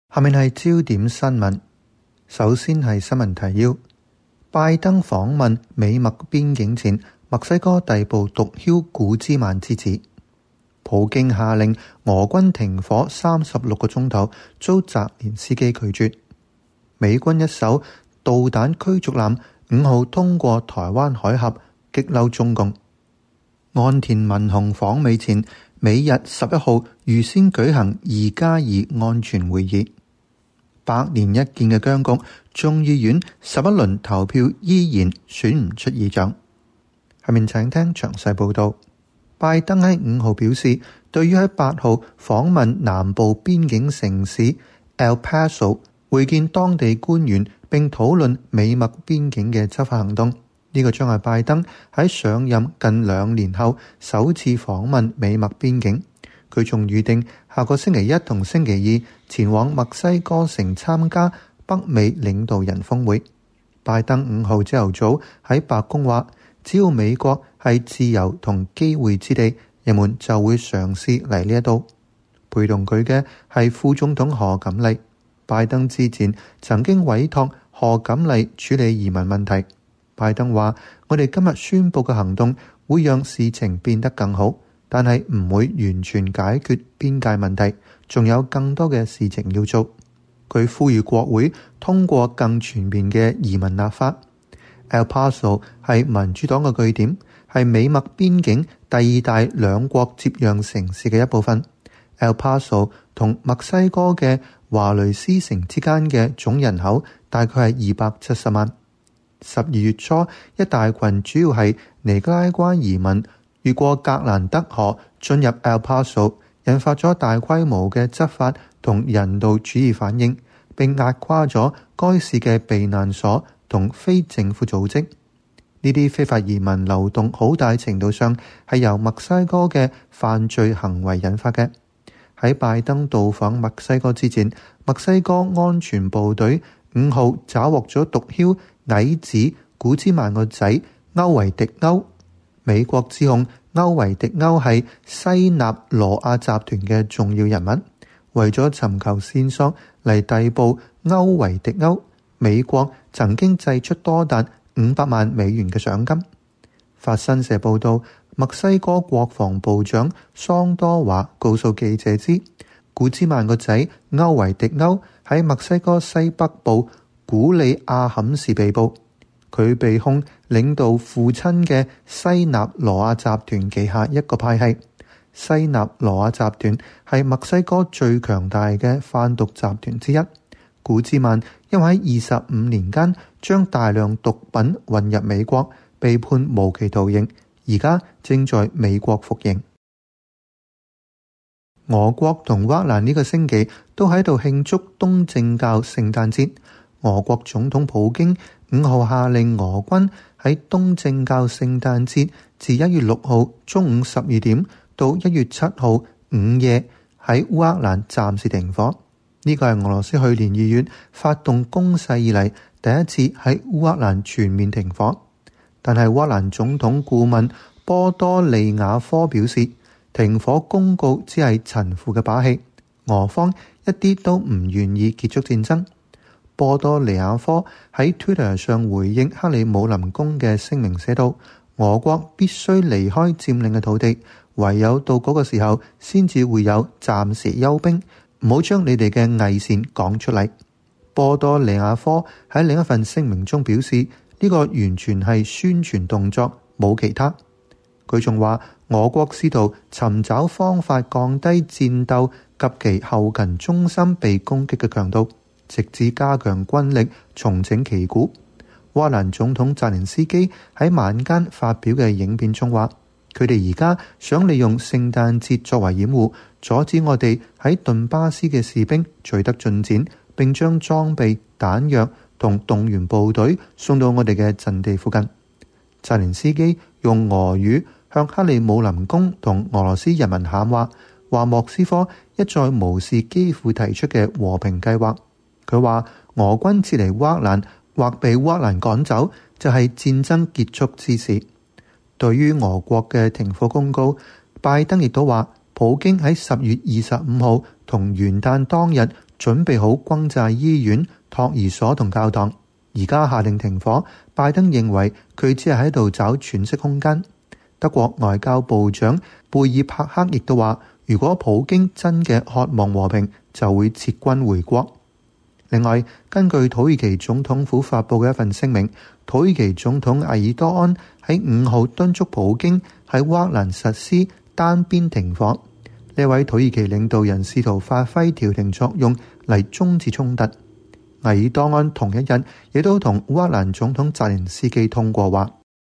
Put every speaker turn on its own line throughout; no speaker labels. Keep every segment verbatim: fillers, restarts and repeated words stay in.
下面係焦點新聞。首先係新聞提要：拜登訪問美墨邊境前，墨西哥逮捕毒梟古茲曼之子。普京下令俄軍停火三十六個鐘頭，遭澤連斯基拒絕。美軍一艘導彈驅逐艦五號通過台灣海峽，激嬲中共。岸田文雄訪美前，美日十一號預先舉行二加二安全會議。百年一見嘅僵局，眾議院十一輪投票依然選唔出議長。下面請聽詳細報道。拜登喺五號表示，對於喺八號訪問南部邊境城市 El Paso 會見當地官員並討論美墨邊境嘅執法行動，呢個將係拜登喺上任近兩年後首次訪問美墨邊境。佢仲預定下個星期一同星期二前往墨西哥城參加北美領導人峰會。拜登五號朝頭早喺白宮話，只要美國係自由同機會之地，人們就會嘗試嚟呢一度。陪同佢嘅係副總統賀錦麗。拜登之前曾經委託賀錦麗處理移民問題。拜登話，我哋今日宣佈嘅行動會讓事情變得更好，但係唔會完全解決邊界問題，仲有更多嘅事情要做。佢呼籲國會通過更全面嘅移民立法。El Paso 係民主黨嘅據點，係美墨邊境第二大兩國接壤城市嘅一部分。El Paso 同墨西哥嘅華雷斯城之間嘅總人口大概係二百七十萬。十二月初，一大群主要係尼加拉瓜移民越過格蘭德河進入 El Paso， 引發咗大規模嘅執法同人道主義反應，並壓垮咗該市嘅避難所同非政府組織。呢啲非法移民流動好大程度上係由墨西哥嘅犯罪行為引發嘅。喺拜登到訪墨西哥之前，墨西哥安全部隊五號抓獲咗毒梟矮子古茲曼個仔歐維迪歐。美國指控歐維迪歐係西納羅亞集團嘅重要人物，為咗尋求線索嚟逮捕歐維迪歐，美國曾經祭出多達五百萬美元嘅賞金。法新社報道，墨西哥國防部長桑多華告訴記者知，古茲曼個仔歐維迪歐喺墨西哥西北部古里亞坎市被捕，佢被控領導父親嘅西納羅亞集團旗下一個派系。西納羅亞集團係墨西哥最強大嘅販毒集團之一。古茲曼因為喺二十五年間將大量毒品運入美國，被判無期徒刑，而家正在美國服刑。俄國同烏克蘭呢個星期都喺度慶祝東正教聖誕節。俄國總統普京五號下令俄軍喺東正教聖誕節自一月六號中午十二點到一月七號午夜喺烏克蘭暫時停火。呢個係俄羅斯去年二月發動攻勢以嚟第一次喺烏克蘭全面停火。但係烏克蘭總統顧問波多利亞科表示，停火公告只係陳腐嘅把戲，俄方一啲都唔願意結束戰爭。波多利亞科喺 Twitter 上回應克里姆林宮嘅聲明寫道，俄國必須離開佔領嘅土地，唯有到嗰個時候先至會有暫時休兵，唔好將你哋嘅偽善講出嚟。波多利亞科喺另一份聲明中表示，呢個完全係宣傳動作，冇其他。佢仲話，俄國試圖尋找方法降低戰鬥及其後勤中心被攻擊嘅強度，直至加強軍力，重整旗鼓。烏克蘭總統澤連斯基喺晚間發表嘅影片中話，佢哋而家想利用聖誕節作為掩護，阻止我哋喺頓巴斯嘅士兵取得進展，並將裝備、彈藥同動員部隊送到我哋嘅陣地附近。澤連斯基用俄語向克里姆林宮同俄羅斯人民喊話，話莫斯科一再無視基輔提出嘅和平計劃。佢話俄軍撤離烏克蘭或被烏克蘭趕走，就係戰爭結束之時。對於俄國嘅停火公告，拜登亦都話，普京喺十月二十五號同元旦當日準備好轟炸醫院、托兒所同教堂，而家下令停火。拜登認為佢只係喺度找喘息空間。德國外交部長貝爾帕克亦都話，如果普京真嘅渴望和平，就會撤軍回國。另外，根據土耳其總統府發布嘅一份聲明，土耳其總統埃爾多安喺五號敦促普京喺烏克蘭實施單邊停火。呢位土耳其領導人試圖發揮調停作用嚟終止衝突。埃爾多安同一日亦都同烏克蘭總統澤連斯基通過話。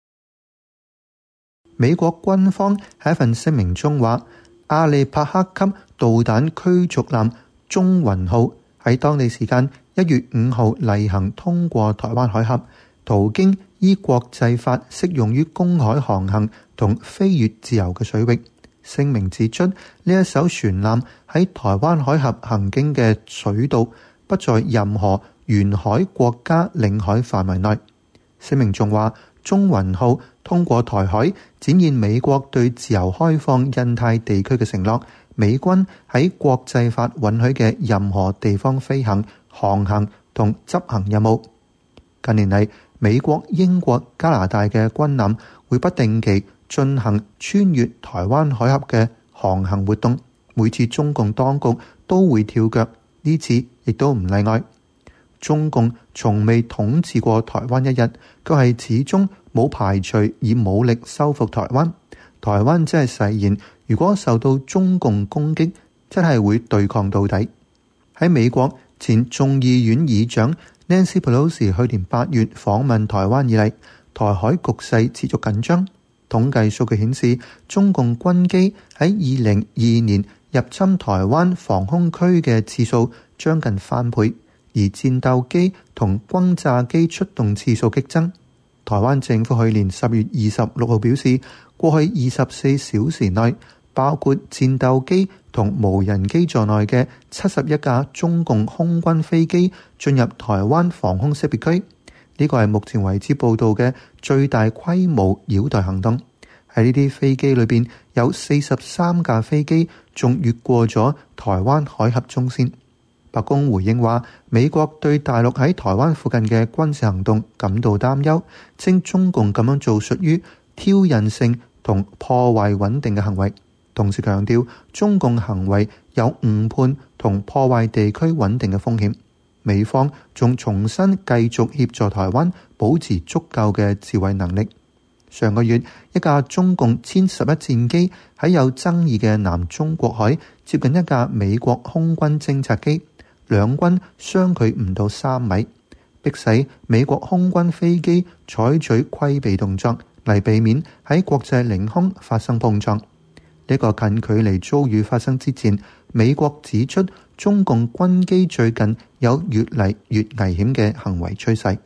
美國軍方喺一份聲明中話，阿利帕克級導彈驅逐艦中雲號喺當地時間一月五號例行通過台灣海峽，途經依國際法適用於公海航行同飛越自由嘅水域。聲明指出，呢一艘船艦喺台灣海峽行經嘅水道不在任何沿海國家領海範圍內。聲明仲話，中雲號通過台海，展現美國對自由開放印太地區嘅承諾。美軍喺國際法允許嘅任何地方飛行、航行同執行任務。近年嚟，美國、英國、加拿大嘅軍艦會不定期進行穿越台灣海峽嘅航行活動，每次中共當局都會跳腳，呢次亦都唔例外。中共從未統治過台灣一日，佢係始終冇排除以武力收復台灣。台灣真係誓言，如果受到中共攻擊，真係會對抗到底。喺美國前眾議院議長 Nancy Pelosi 去年八月訪問台灣以嚟，台海局勢持續緊張。統計數據顯示，中共軍機喺二零二二年入侵台灣防空區嘅次數將近翻倍，而戰鬥機同轟炸機出動次數激增。台灣政府去年十月二十六號表示，過去二十四小時內，包括戰鬥機同無人機在內嘅七十一架中共空軍飛機進入台灣防空識別區。呢個係目前為止報道嘅最大規模擾台行動。喺呢啲飛機裏邊，有四十三架飛機仲越過咗台灣海峽中線。白宮回應話，美國對大陸喺台灣附近嘅軍事行動感到擔憂，稱中共咁樣做屬於挑釁性同破壞穩定嘅行為，同時強調中共行為有誤判同破壞地區穩定嘅風險。美方仲重新繼續協助台灣保持足夠嘅自衛能力。上個月，一架中共殲十一戰機喺有爭議嘅南中國海接近一架美國空軍偵察機，兩軍相距唔到三米，迫使美國空軍飛機採取規避動作嚟避免喺國際領空發生碰撞。呢個近距離遭遇發生之前，美國指出中共軍機最近有越嚟越危險嘅行為趨勢。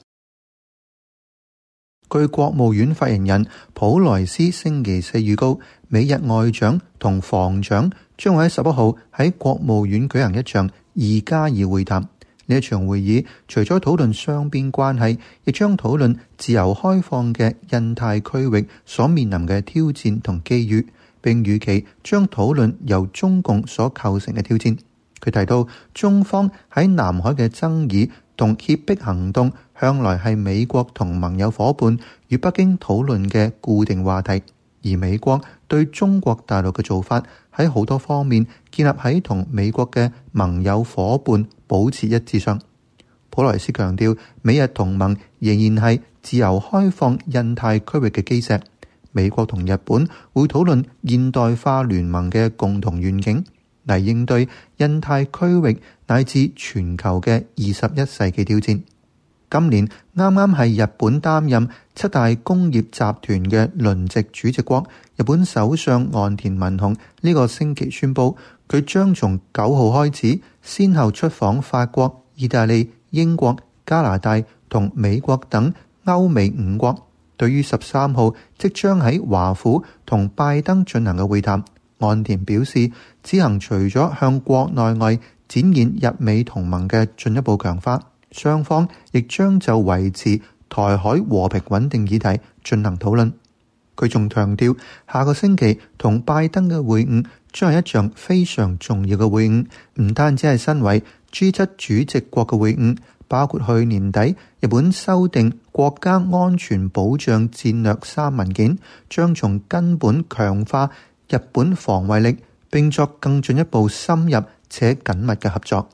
據國務院發言人普萊斯星期四預告，美日外長同防長將會喺十一號喺國務院舉行一場二加二會談。呢一場會議除咗討論雙邊關係，亦將討論自由開放嘅印太區域所面臨嘅挑戰同機遇，並預期將討論由中共所構成嘅挑戰。佢提到，中方喺南海嘅爭議同脅迫行動向來係美國同盟友夥伴與北京討論嘅固定話題，而美國對中國大陸嘅做法喺好多方面建立喺同美國嘅盟友夥伴保持一致上。普萊斯強調，美日同盟仍然係自由開放印太區域嘅基石。美國同日本會討論現代化聯盟嘅共同願景，嚟應對印太區域乃至全球嘅二十一世紀挑戰。今年啱啱係日本擔任七大工業集團嘅輪值主席國，日本首相岸田文雄呢個星期宣布，佢將從九號開始，先後出訪法國、意大利、英國、加拿大同美國等歐美五國。對於十三號即將喺華府同拜登進行嘅會談，岸田表示，此行除咗向國內外展現日美同盟嘅進一步強化，雙方亦將就維持台海和平穩定議題進行討論。佢仲強調，下個星期同拜登嘅會晤將係一場非常重要嘅會晤，唔單止係身為 G 七主席國嘅會晤，包括去年底日本修訂國家安全保障戰略三文件，將從根本強化日本防衛力，並作更進一步深入且緊密嘅合作。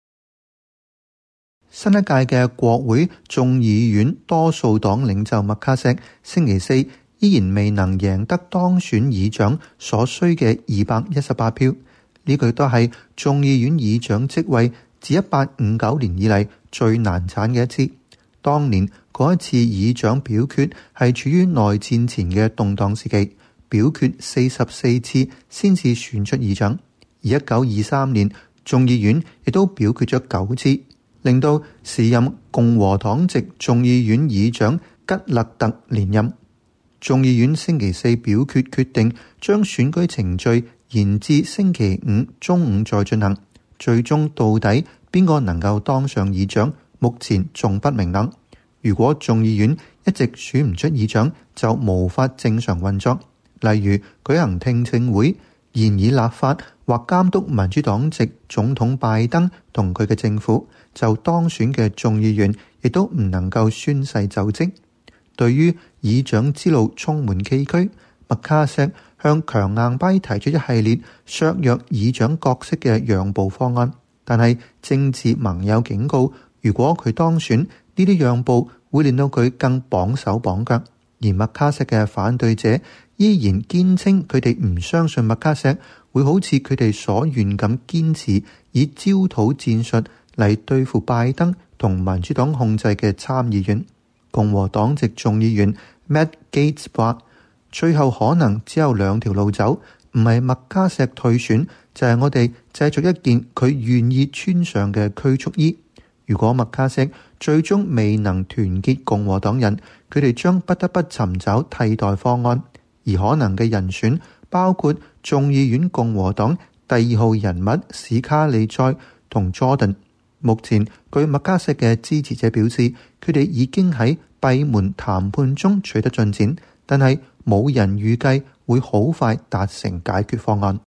新一屆嘅國會眾議院多數黨領袖麥卡錫星期四依然未能贏得當選議長所需嘅二百一十八票，呢個都係眾議院議長職位自一八五九年以嚟最難產嘅一次。當年嗰一次議長表決係處於內戰前嘅動盪時期，表決四十四次先至選出議長，而一九二三年眾議院亦都表決咗九次，令到時任共和黨籍眾議院議長吉勒特連任。眾議院星期四表決決定將選舉程序延至星期五中午再進行，最終到底邊個能夠當上議長，目前仲不明朗。如果眾議院一直選唔出議長，就無法正常運作，例如舉行聽證會、研議立法或監督民主黨籍總統拜登同佢嘅政府，就當選嘅眾議員亦都唔能夠宣誓就職。對於議長之路充滿崎嶇，麥卡錫向強硬派提出一系列削弱議長角色嘅讓步方案，但係政治盟友警告，如果佢當選，呢啲讓步會令到佢更綁手綁腳。而麥卡錫嘅反對者依然堅稱佢哋唔相信麥卡錫會好似佢哋所願咁堅持以焦土戰術嚟對付拜登同民主黨控制嘅參議院。共和黨籍眾議員 Matt Gaetz 話，最後可能只有兩條路走，唔係麥卡錫退選，就係我哋製作一件佢願意穿上嘅驅逐衣。如果麥卡錫最終未能團結共和黨人，佢哋將不得不尋找替代方案，而可能嘅人選包括眾議院共和黨第二號人物史卡利塞同 Jordan。目前據麥卡錫嘅支持者表示，佢哋已經喺閉門談判中取得進展，但係冇人預計會好快達成解決方案。